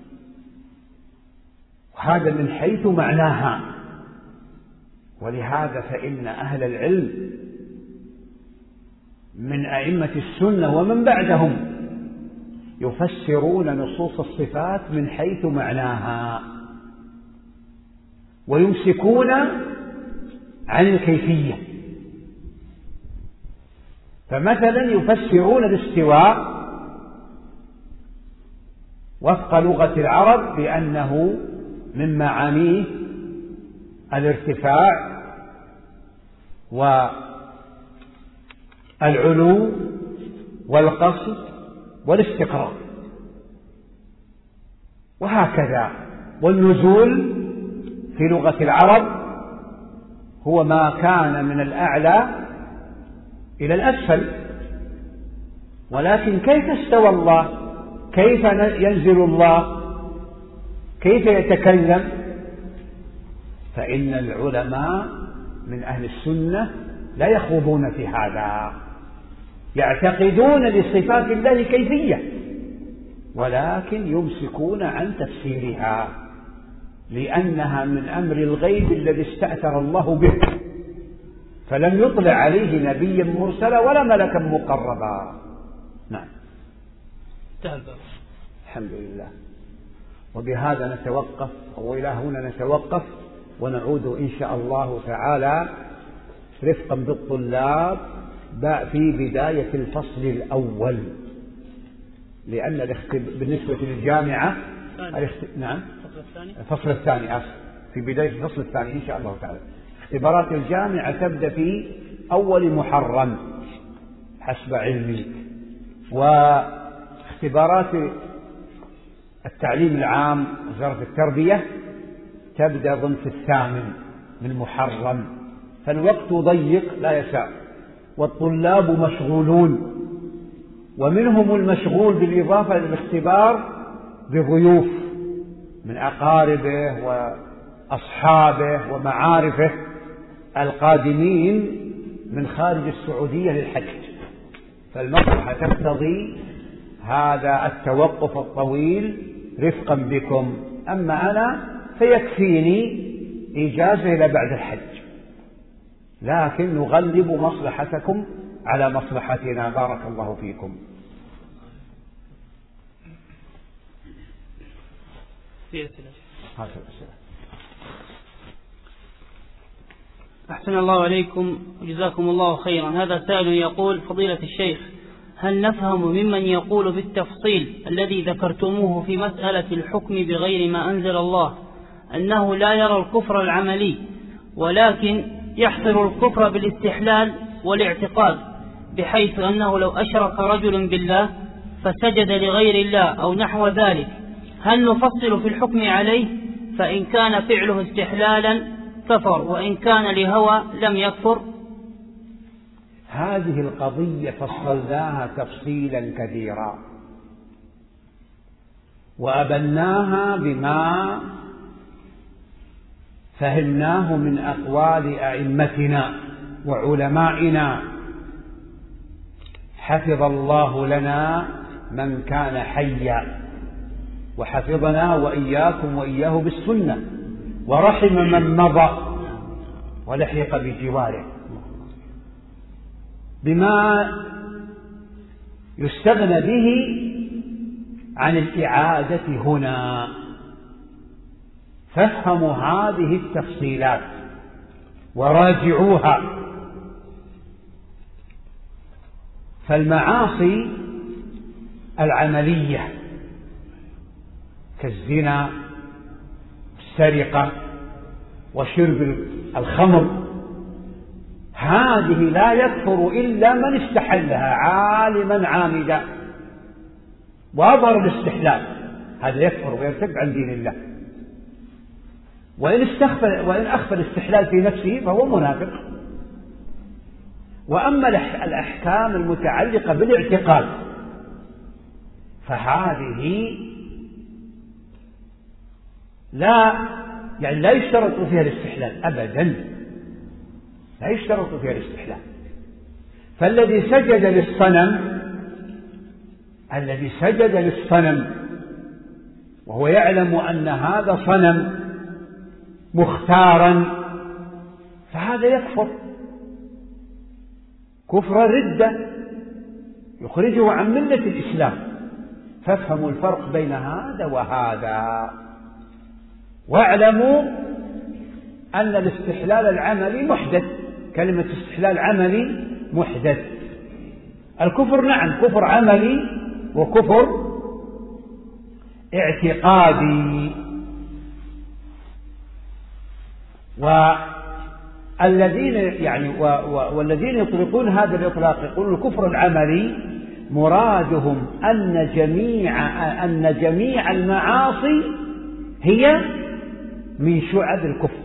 وهذا من حيث معناها. ولهذا فإن أهل العلم من أئمة السنة ومن بعدهم يفسرون نصوص الصفات من حيث معناها، ويمسكون عن الكيفية. فمثلا يفسرون الاستواء وفق لغة العرب بأنه من معانيه الارتفاع والعلو والقصد والاستقرار، وهكذا. والنزول في لغة العرب هو ما كان من الأعلى إلى الأسفل. ولكن كيف استوى الله؟ كيف ينزل الله؟ كيف يتكلم؟ فإن العلماء من أهل السنة لا يخوضون في هذا، يعتقدون لصفات الله كيفية، ولكن يمسكون عن تفسيرها، لأنها من أمر الغيب الذي استأثر الله به، فلم يطلع عليه نبيا مرسلا ولا ملكا مقربا. نعم. الحمد لله. وبهذا نتوقف، وإلى هنا نتوقف، ونعود إن شاء الله تعالى رفقا بالطلاب في بداية الفصل الأول، لأن بالنسبة للجامعة نعم الفصل الثاني أصل في بداية الفصل الثاني إن شاء الله تعالى. اختبارات الجامعة تبدأ في أول محرم حسب علمي، واختبارات التعليم العام وزارة التربية تبدأ ضمن في الثامن من محرم، فالوقت ضيق لا يسع، والطلاب مشغولون، ومنهم المشغول بالإضافة للاختبار بضيوف من أقاربه وأصحابه ومعارفه القادمين من خارج السعودية للحج، فالمصلحة تقتضي هذا التوقف الطويل رفقا بكم. أما أنا فيكفيني إجازة إلى بعد الحج، لكن نغلب مصلحتكم على مصلحتنا. بارك الله فيكم. أحسن الله عليكم وجزاكم الله خيرا. هذا سائل يقول: فضيلة الشيخ، هل نفهم ممن يقول بالتفصيل الذي ذكرتموه في مسألة الحكم بغير ما أنزل الله أنه لا يرى الكفر العملي، ولكن يحصر الكفر بالاستحلال والاعتقاد، بحيث أنه لو أشرك رجل بالله فسجد لغير الله أو نحو ذلك، هل نفصل في الحكم عليه؟ فإن كان فعله استحلالا كفر، وإن كان لهوى لم يكفر. هذه القضية فصلناها تفصيلا كثيرا، وأبناها بما فهمناه من أقوال أئمتنا وعلمائنا، حفظ الله لنا من كان حيا، وحفظنا وإياكم وإياه بالسنة، ورحم من مضى ولحق بجواره، بما يستغنى به عن الإعادة هنا. فافهموا هذه التفصيلات وراجعوها. فالمعاصي العملية كالزنا، السرقة، وشرب الخمر، هذه لا يكفر إلا من استحلها عالما عامدا وأظهر الاستحلال، هذا يكفر ويرتد عن دين الله. وإن استخفى وإن أخفى الاستحلال في نفسه فهو منافق. وأما الأحكام المتعلقة بالاعتقاد فهذه لا يعني لا يشترط فيها الاستحلال أبدا، لا يشترط فيها الاستحلال. فالذي سجد للصنم الذي سجد للصنم وهو يعلم أن هذا صنم مختارا فهذا يكفر كفر ردة يخرجه عن ملة الإسلام. فافهموا الفرق بين هذا وهذا، واعلموا أن الاستحلال العملي محدث، كلمة استحلال عملي محدث. الكفر نعم كفر عملي وكفر اعتقادي. والذين يعني و و والذين يطلقون هذا الإطلاق يقولون الكفر العملي مرادهم أن جميع أن جميع المعاصي هي من شعب الكفر،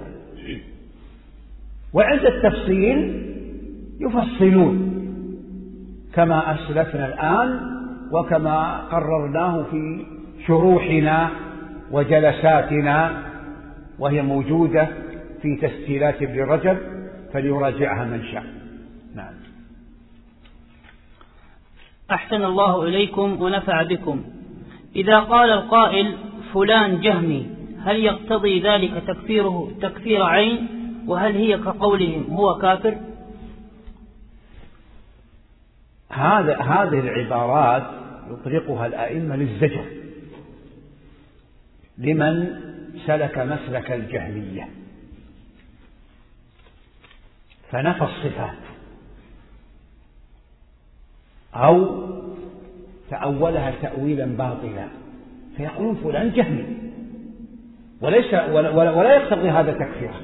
وعند التفصيل يفصلون كما أسلفنا الآن وكما قررناه في شروحنا وجلساتنا، وهي موجودة في تسجيلات ابن رجب فليراجعها من شاء. نعم. أحسن الله إليكم ونفع بكم. إذا قال القائل فلان جهمي هل يقتضي ذلك تكفيره تكفير عين، وهل هي كقولهم هو كافر؟ هذا هذه العبارات يطلقها الأئمة للزجر لمن سلك مسلك الجهمية فنفى الصفات أو تأولها تأويلا باطلا، فيقولون فلان جهمي وليس ولا, ولا, ولا يقتضي هذا تكفيره،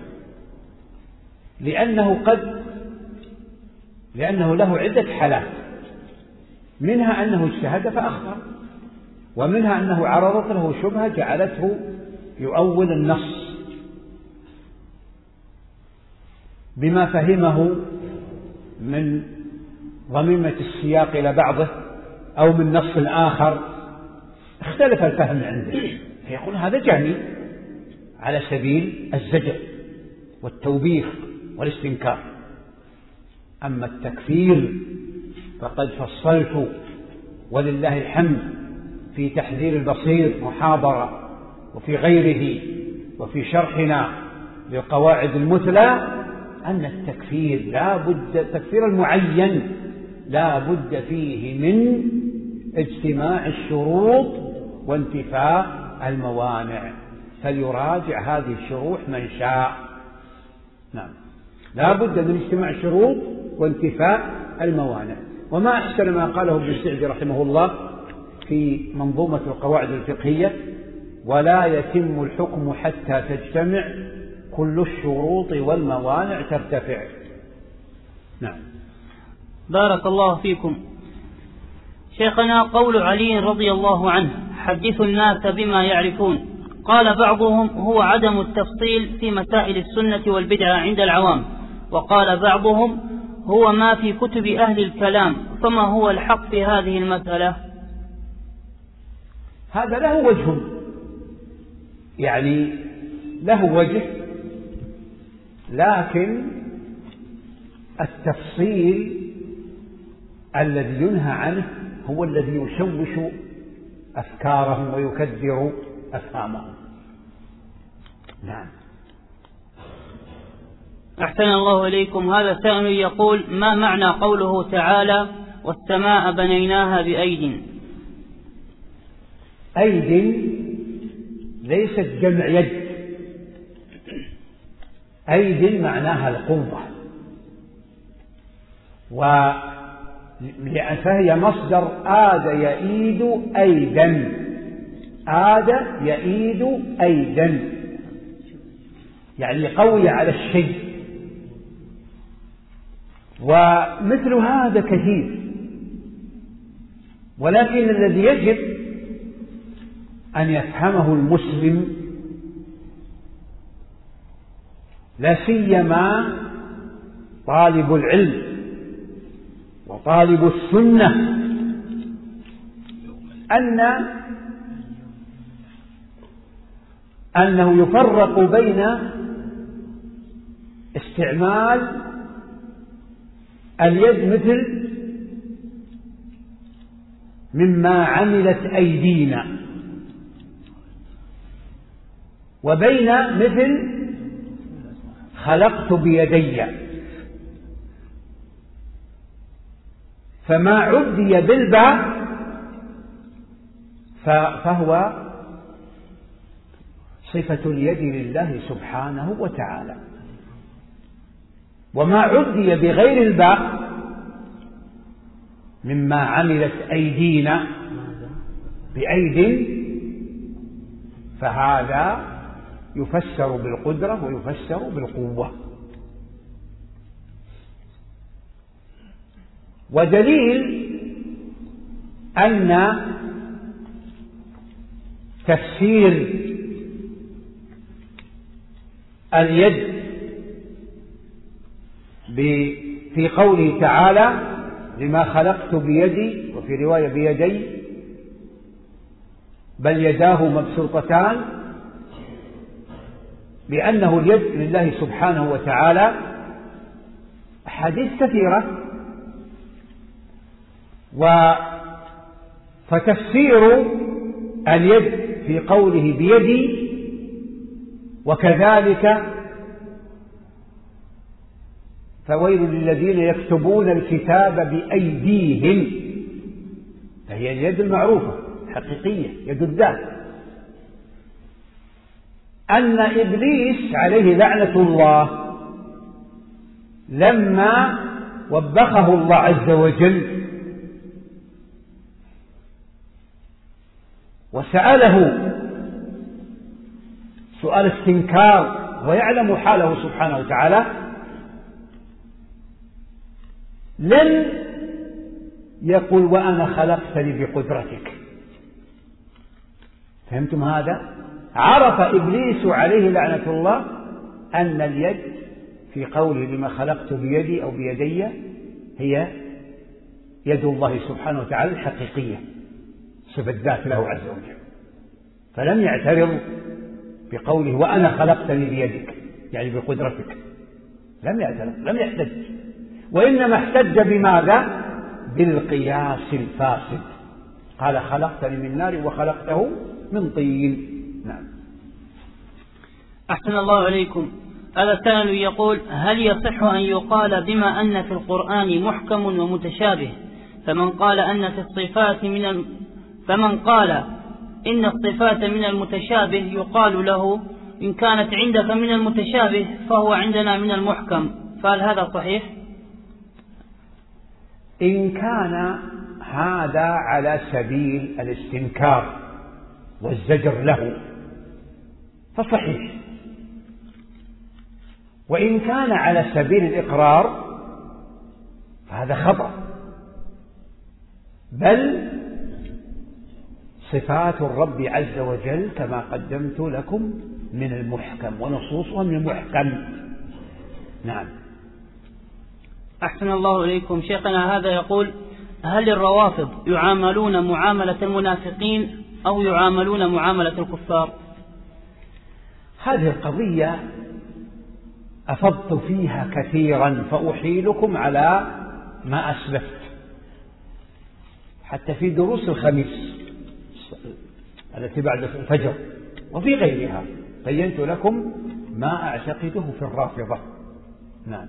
لأنه قد لأنه له عدة حالات، منها أنه اجتهد فأخطأ، ومنها أنه عرضت له شبهة جعلته يؤول النص بما فهمه من ضميمة السياق إلى بعضه أو من نص آخر اختلف الفهم عنده، فيقول هذا جهمي على سبيل الزجر والتوبيخ والاستنكار. أما التكفير فقد فصلت ولله الحمد في تحذير البصير محاضرة وفي غيره وفي شرحنا للقواعد المثلى أن التكفير لا بد التكفير المعين لا بد فيه من اجتماع الشروط وانتفاء الموانع، فليراجع هذه الشروح من شاء. نعم، لا بد من اجتماع الشروط وانتفاء الموانع. وما أحسن ما قاله ابن السعدي رحمه الله في منظومة القواعد الفقهية: ولا يتم الحكم حتى تجتمع كل الشروط والموانع ترتفع. نعم. بارك الله فيكم. شيخنا، قول علي رضي الله عنه حدثوا الناس بما يعرفون، قال بعضهم هو عدم التفصيل في مسائل السنة والبدعة عند العوام، وقال بعضهم هو ما في كتب أهل الكلام، فما هو الحق في هذه المسألة؟ هذا له وجه، يعني له وجه، لكن التفصيل الذي ينهى عنه هو الذي يشوش أفكارهم ويكدر أفهامهم. نعم. أحسن الله إليكم. هذا سائل يقول: ما معنى قوله تعالى والسماء بنيناها بأيد؟ أيد ليست جمع يد، أيد معناها القوة، فهي مصدر آد يئيد أيدا، آد يئيد أيدا، يعني قوية على الشيء. ومثل هذا كثير، ولكن الذي يجب أن يفهمه المسلم لا سيما طالب العلم وطالب السنة أن أنه يفرق بين استعمال اليد مثل مما عملت أيدينا، وبين مثل خلقت بيدي. فما عدي بالباء فهو صفة اليد لله سبحانه وتعالى، وما عدي بغير الباء مما عملت أيدينا بأيد فهذا يفسر بالقدرة ويفسر بالقوة. ودليل أن تفسير اليد في قوله تعالى لما خلقت بيدي، وفي رواية بيدي، بل يداه مبسوطتان، بأنه اليد لله سبحانه وتعالى أحاديث كثيرة. و فتفسير اليد في قوله بيدي وكذلك فويل للذين يكتبون الكتاب بأيديهم، فهي اليد المعروفة حقيقية يد الذات. أن إبليس عليه لعنة الله لما وبخه الله عز وجل وسأله سؤال استنكار ويعلم حاله سبحانه وتعالى، لم يقل وأنا خلقتني بقدرتك. فهمتم هذا؟ عرف إبليس عليه لعنة الله أن اليد في قوله لما خلقت بيدي أو بيدي هي يد الله سبحانه وتعالى الحقيقية، صفة ذات له عز وجل، فلم يعترض بقوله وأنا خلقتني بيدك يعني بقدرتك، لم يعترض، لم يحتج، وإنما احتج بماذا؟ بالقياس الفاسد، قال خلقتني من نار وخلقته من طين. نعم. أحسن الله عليكم. هذا السائل يقول: هل يصح أن يقال بما أن في القرآن محكم ومتشابه، فمن قال أن في الصفات من الم... فمن قال إن الصفات من المتشابه يقال له إن كانت عندك من المتشابه فهو عندنا من المحكم، فهل هذا صحيح؟ إن كان هذا على سبيل الاستنكار والزجر له فصحيح، وإن كان على سبيل الإقرار فهذا خطأ، بل صفات الرب عز وجل كما قدمت لكم من المحكم ونصوصها من المحكم. نعم. أحسن الله إليكم. شيخنا هذا يقول: هل الروافض يعاملون معاملة المنافقين أو يعاملون معاملة الكفار؟ هذه القضية أفضت فيها كثيرا، فأحيلكم على ما أسلفت حتى في دروس الخميس التي بعد الفجر وفي غيرها بينت لكم ما أعتقده في الرافضة. نعم.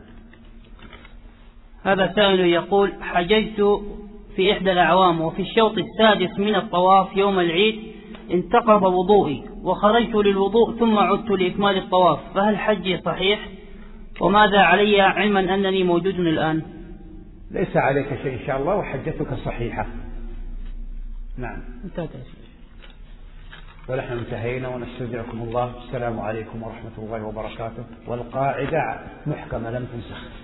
هذا سائل يقول: حججت في إحدى الأعوام وفي الشوط السادس من الطواف يوم العيد انتقض وضوئي وخرجت للوضوء ثم عدت لإكمال الطواف، فهل حجي صحيح؟ وماذا علي علما أنني موجود الآن؟ ليس عليك شيء إن شاء الله وحجتك صحيحة. نعم. انتهت. ونحن انتهينا ونستودعكم الله. السلام عليكم ورحمة الله وبركاته. والقاعدة محكمة لم تنسخ.